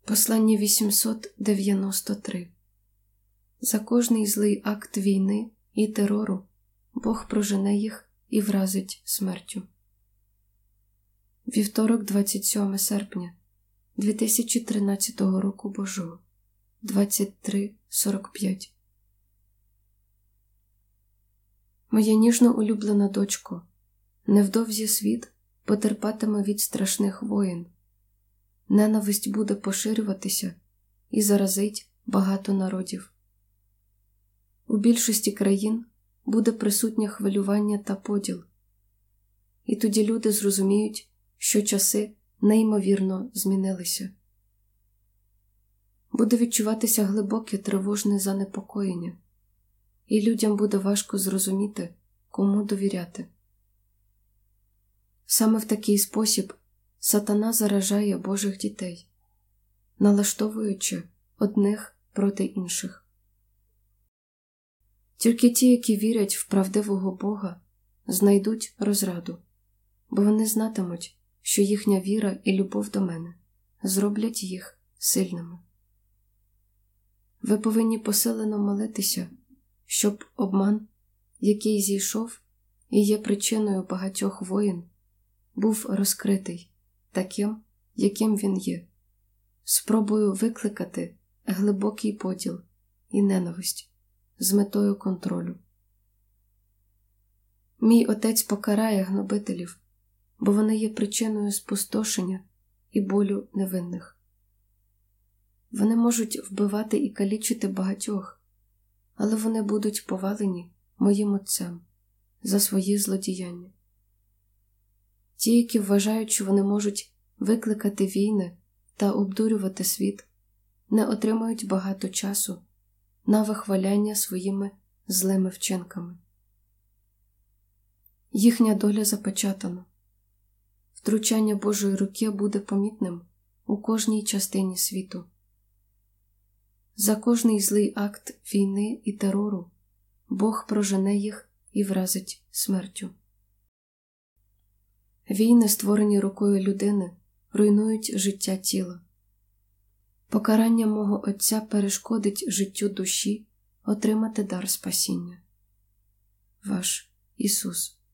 Послання 893. За кожний злий акт війни і терору Бог прожене їх і вразить смертю. Вівторок, 27 серпня 2013 року Божого, 23:45. Моя ніжно улюблена дочко, невдовзі світ потерпатиме від страшних воєн. Ненависть буде поширюватися і заразить багато народів. У більшості країн буде присутнє хвилювання та поділ. І тоді люди зрозуміють, що часи неймовірно змінилися. Буде відчуватися глибоке тривожне занепокоєння, і людям буде важко зрозуміти, кому довіряти. Саме в такий спосіб Сатана заражає Божих дітей, налаштовуючи одних проти інших. Тільки ті, які вірять в правдивого Бога, знайдуть розраду, бо вони знатимуть, що їхня віра і любов до мене зроблять їх сильними. Ви повинні посилено молитися, щоб обман, який зійшов і є причиною багатьох воєн, був розкритий таким, яким він є, спробою викликати глибокий поділ і ненависть з метою контролю. Мій Отець покарає гнобителів, бо вони є причиною спустошення і болю невинних. Вони можуть вбивати і калічити багатьох, але вони будуть повалені моїм Отцем за свої злодіяння. Ті, які вважають, що вони можуть викликати війни та обдурювати світ, не отримають багато часу на вихваляння своїми злими вчинками. Їхня доля запечатана. Втручання Божої руки буде помітним у кожній частині світу. За кожний злий акт війни і терору Бог прожене їх і вразить смертю. Війни, створені рукою людини, руйнують життя тіла. Покарання мого Отця перешкодить життю душі отримати дар спасіння. Ваш Ісус.